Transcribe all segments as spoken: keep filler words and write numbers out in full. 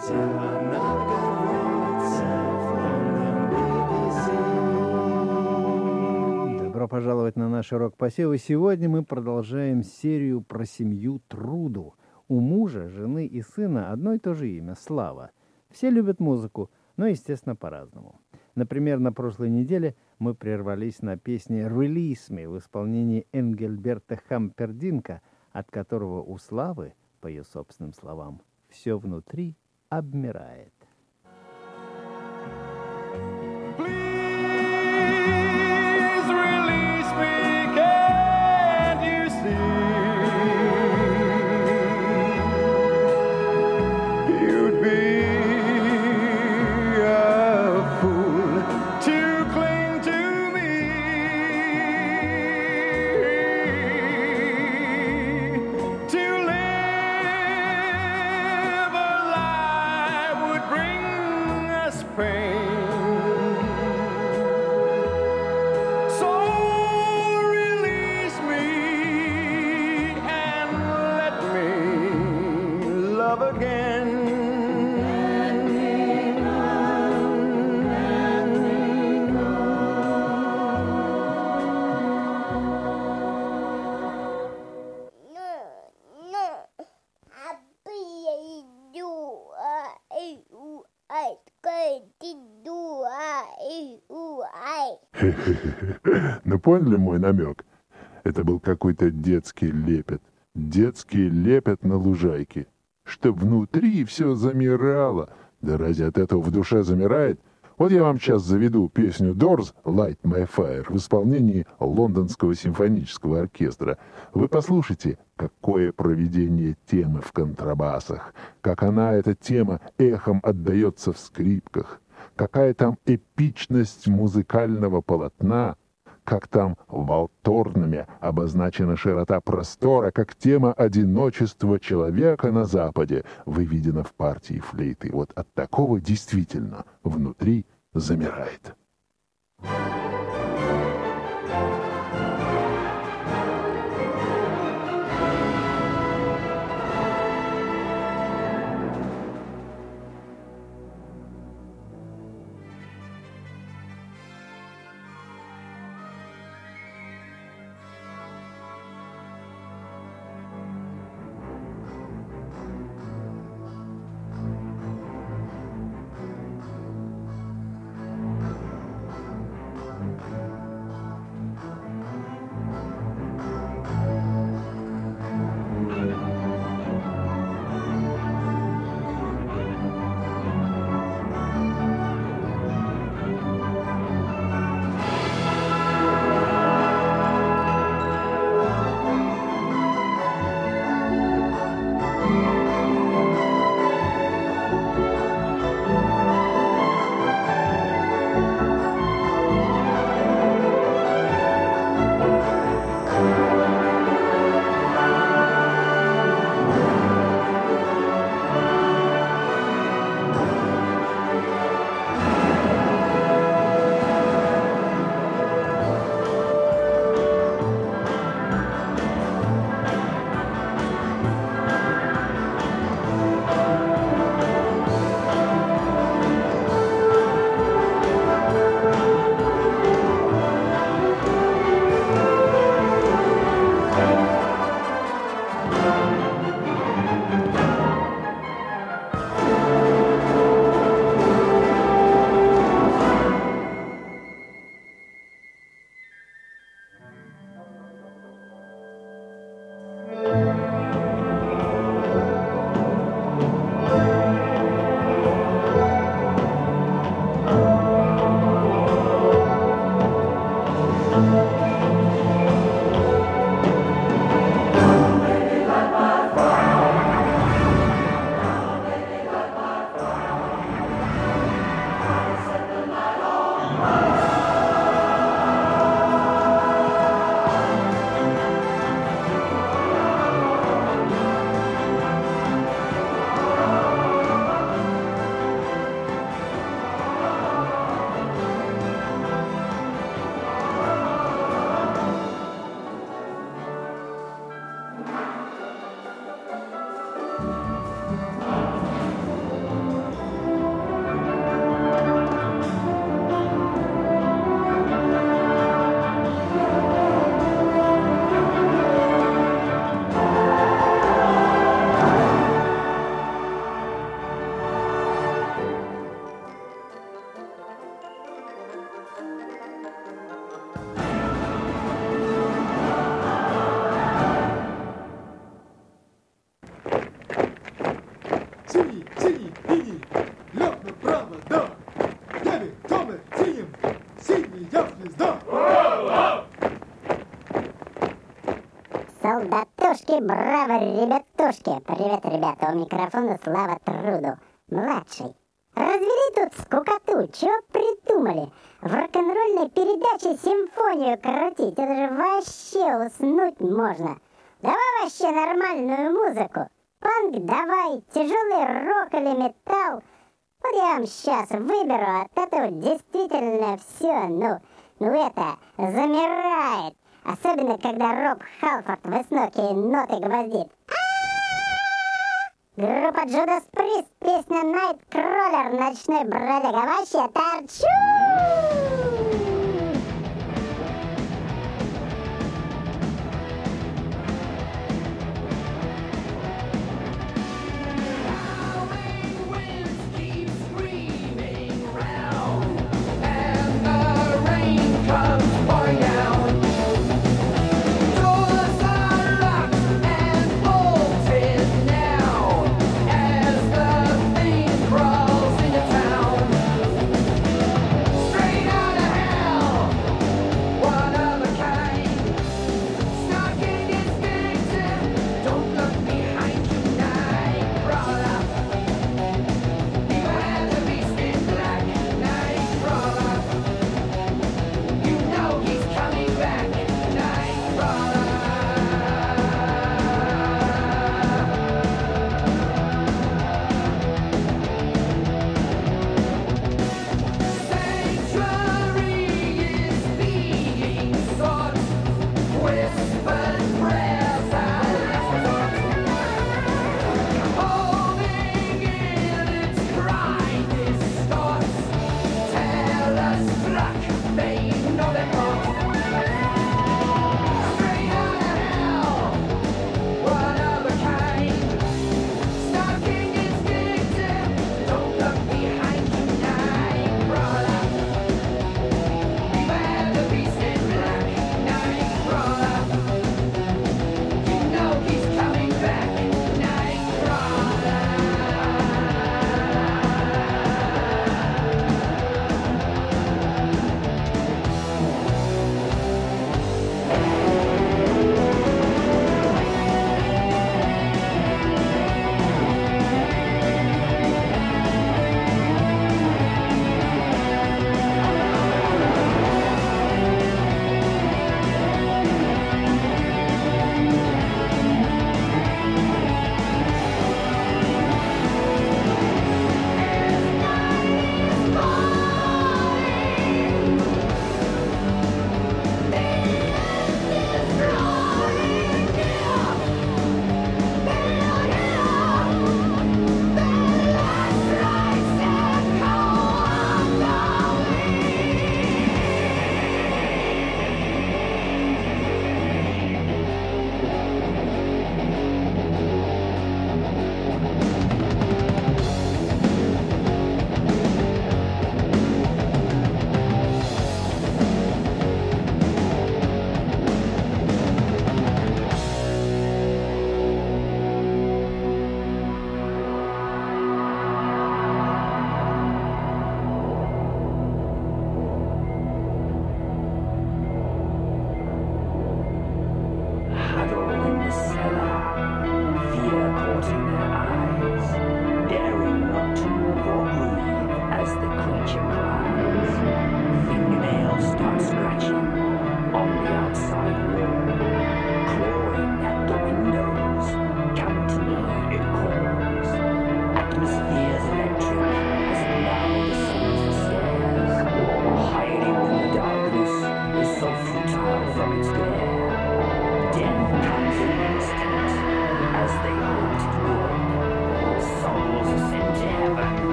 Добро пожаловать на наши рок-посевы. Сегодня мы продолжаем серию про семью Труду. У мужа, жены и сына одно и то же имя — Слава. Все любят музыку, но, естественно, по-разному. Например, на прошлой неделе мы прервались на песне «Release Me» в исполнении Энгельберта Хампердинка, от которого у Славы, по ее собственным словам, все внутри обмирает. Ну, поняли мой намек? Это был какой-то детский лепет. Детский лепет на лужайке. Чтоб внутри все замирало. Да разве от этого в душе замирает? Вот я вам сейчас заведу песню Doors «Light My Fire» в исполнении Лондонского симфонического оркестра. Вы послушайте, какое проведение темы в контрабасах. Как она, эта тема, эхом отдается в скрипках. Какая там эпичность музыкального полотна, как там валторнами обозначена широта простора, как тема одиночества человека на Западе выведена в партии флейты. Вот от такого действительно внутри замирает. синий, синий, синий, лев направо, да. Небе темно-синим, синяя звезда. Солдатушки, браво, ребятушки! Привет, ребята, у микрофона Слава Труду, младший. Развели тут скукоту, чего придумали? В рок-н-ролльной передаче симфонию крутить, это же вообще уснуть можно. Давай вообще нормальную музыку. Панк давай, тяжелый рок или металл. Вот я вам сейчас выберу, от этого действительно все, ну, ну это, замирает. Особенно, когда Роб Халфорд высокие ноты гвоздит. Группа Judas Priest, песня Nightcrawler, ночной бродяга, вообще торчу!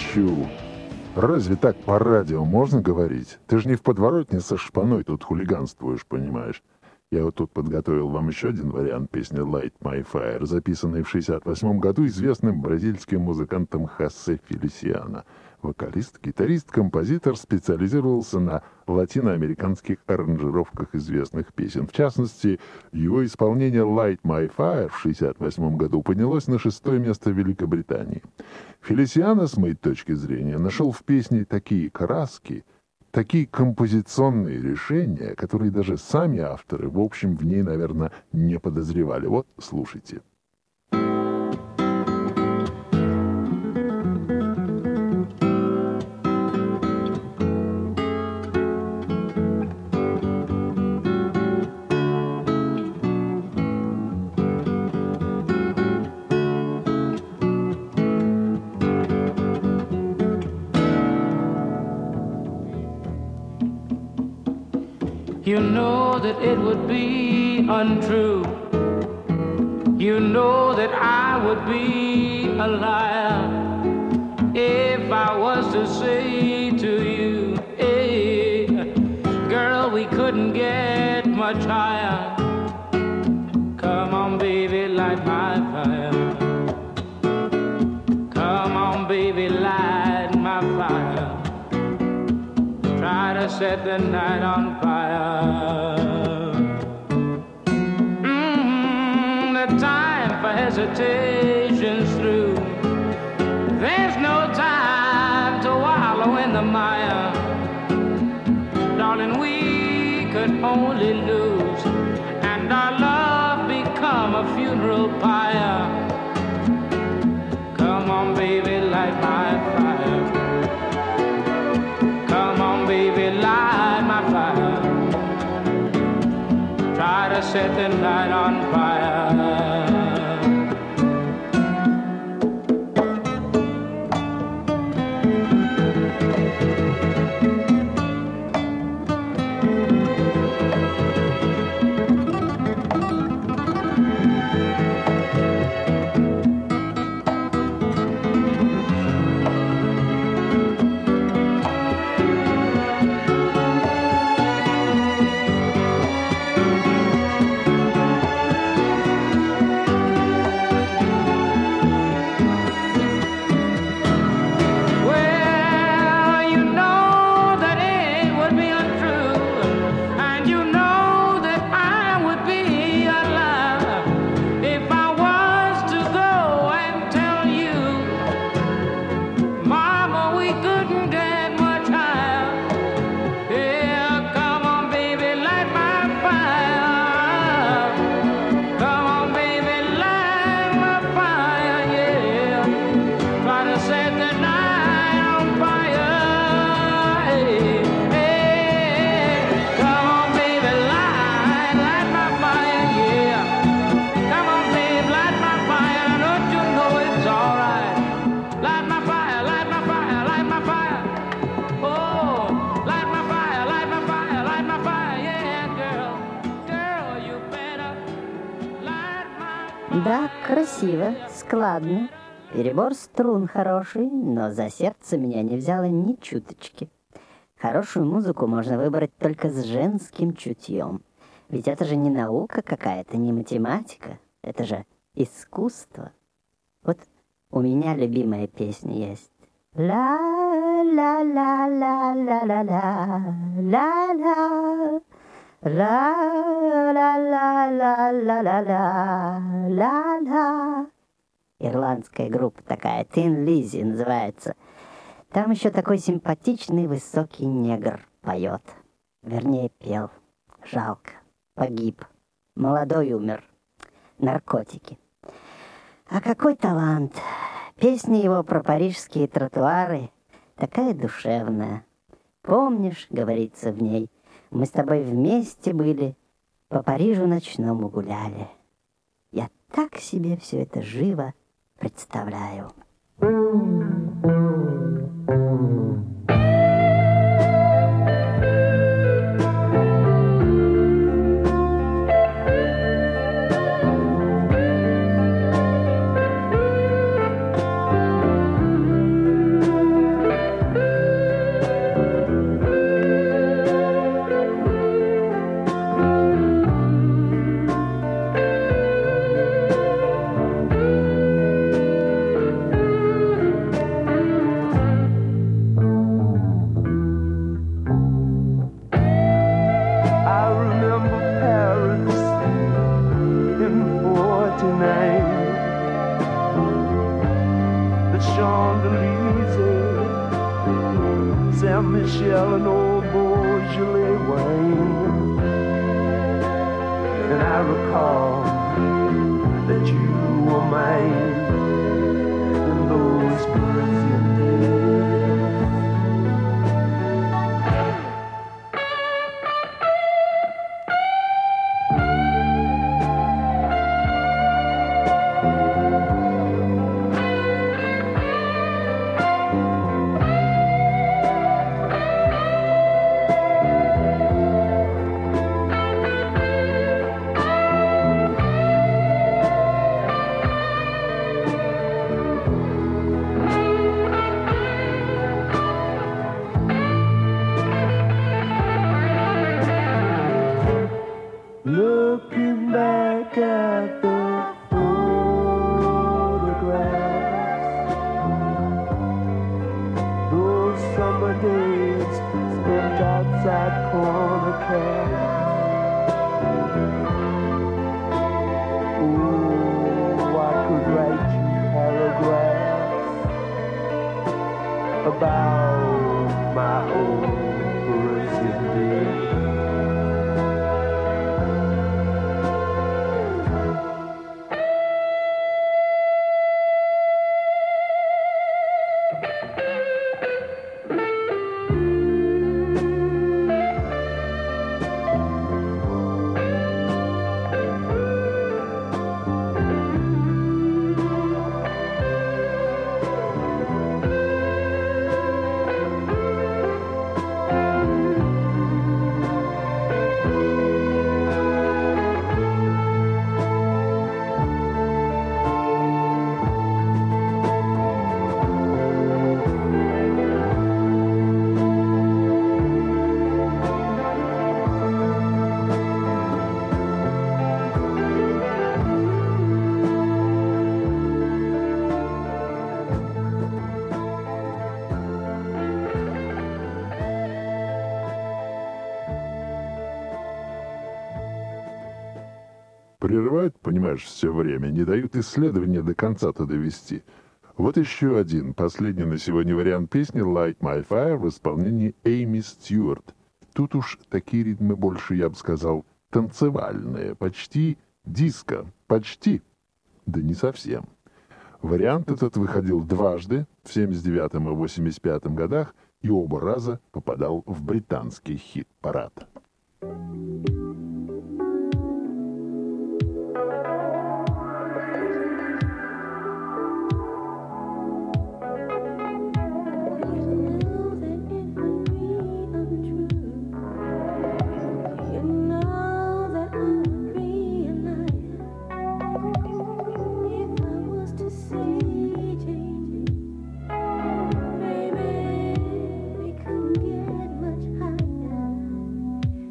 ищу. Разве так по радио можно говорить? Ты же не в подворотне со шпаной тут хулиганствуешь, понимаешь? Я вот тут подготовил вам еще один вариант песни «Light My Fire», записанной в шестьдесят восьмом году известным бразильским музыкантом Хосе Фелисиано. Вокалист, гитарист, композитор, специализировался на латиноамериканских аранжировках известных песен. В частности, его исполнение «Light My Fire» в шестьдесят восьмом году поднялось на шестое место в Великобритании. Фелисиано, с моей точки зрения, нашел в песне такие краски, такие композиционные решения, которые даже сами авторы, в общем, в ней, наверное, не подозревали. Вот, слушайте. You know that it would be untrue. You know that I would be a liar if I was to say to you, hey, girl, we couldn't get much higher. Come on, baby, light my fire. Come on, baby, light my fire. Try to set the night on fire. Mm, the time for hesitation's through. There's no time to wallow in the mire. Darling, we could only lose, and our love become a funeral pyre. Come on, baby, light my fire. Come on, baby, light my fire. Try to set the night on fire. Да, красиво, складно. Перебор струн хороший, но за сердце меня не взяло ни чуточки. Хорошую музыку можно выбрать только с женским чутьем. Ведь это же не наука какая-то, не математика. Это же искусство. Вот у меня любимая песня есть. Ла-ла-ла-ла-ла-ла-ла-ла. Ла-ла-ла-ла-ла-ла-ла-ла. Ирландская группа такая, Тин Лиззи называется. Там еще такой симпатичный высокий негр поет. Вернее, пел. Жалко. Погиб. Молодой умер. Наркотики. А какой талант. Песня его про парижские тротуары такая душевная. Помнишь, говорится в ней, мы с тобой вместе были, по Парижу ночному гуляли. Я так себе все это живо представляю. shell an old Beaujolais wine. And I recall that you were mine in those Parisian days. Looking back at the photographs, those summer days spent outside corner cafes. Oh, I could write you paragraphs about my old Parisian days. Прерывают, понимаешь, все время, не дают исследования до конца-то довести. Вот еще один, последний на сегодня вариант песни «Light My Fire» в исполнении Эйми Стюарт. Тут уж такие ритмы больше, я бы сказал, танцевальные, почти диско, почти, да не совсем. Вариант этот выходил дважды, в семьдесят девятом и восемьдесят пятом годах, и оба раза попадал в британский хит-парад. Baby, we couldn't get much higher.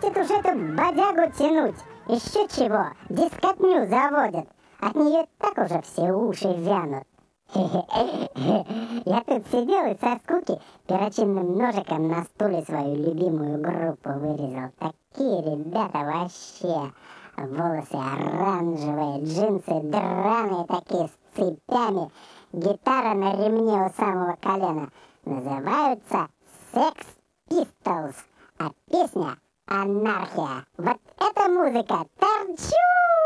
Хватит уже эту бодягу тянуть. Еще чего, дискотню заводят. От нее так уже все уши вянут. Я тут сидел и со скуки перочинным ножиком на стуле свою любимую группу вырезал. Такие ребята вообще. Волосы оранжевые, джинсы драные такие с цепями, гитара на ремне у самого колена. Называются Sex Pistols, а песня «Анархия». Вот эта музыка торчу!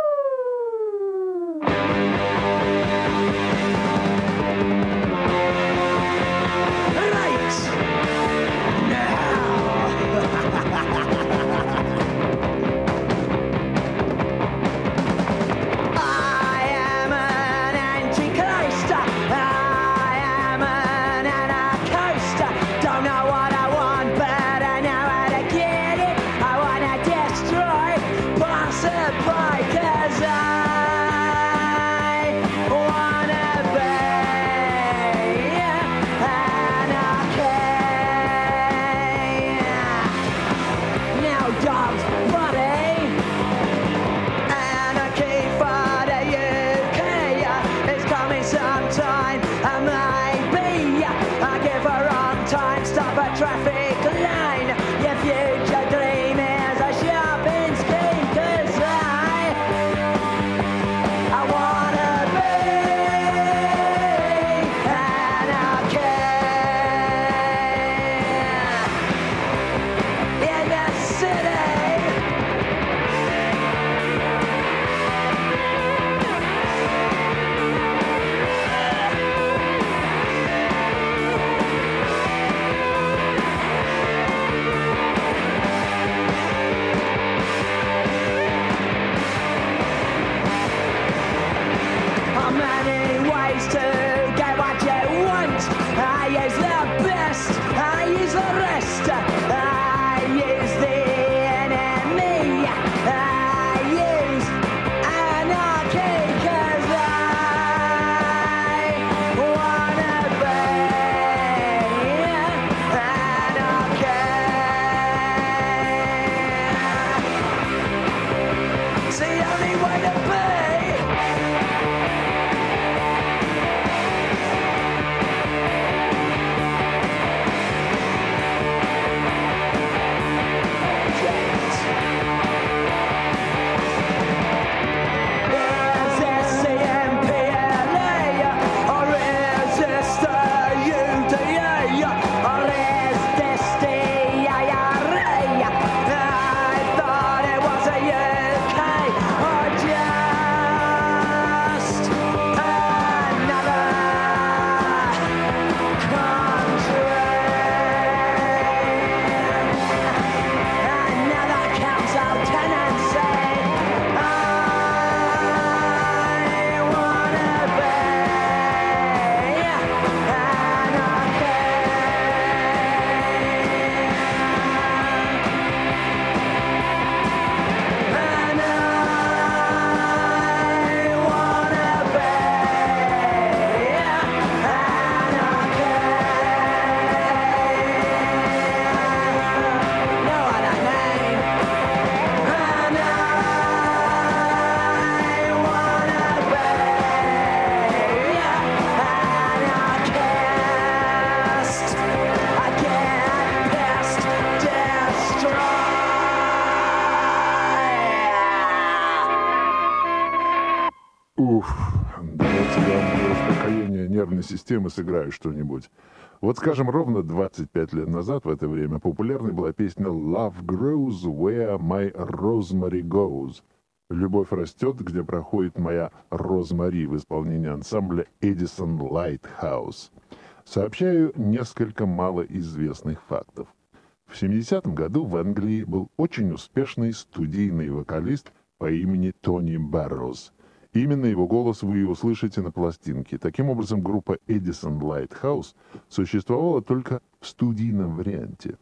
Уф, давайте я для успокоения нервной системы сыграю что-нибудь. Вот, скажем, ровно двадцать пять лет назад в это время популярной была песня «Love grows where my rosemary goes». «Любовь растет, где проходит моя Розмари» в исполнении ансамбля Edison Lighthouse. Сообщаю несколько малоизвестных фактов. В семидесятом году в Англии был очень успешный студийный вокалист по имени Тони Барроуз. Именно его голос вы и услышите на пластинке. Таким образом, группа Edison Lighthouse существовала только в студийном варианте.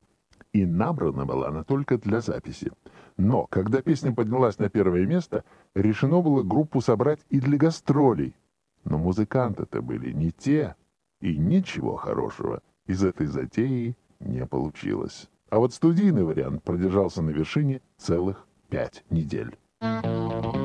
И набрана была она только для записи. Но, когда песня поднялась на первое место, решено было группу собрать и для гастролей. Но музыканты-то были не те, и ничего хорошего из этой затеи не получилось. А вот студийный вариант продержался на вершине целых пять недель.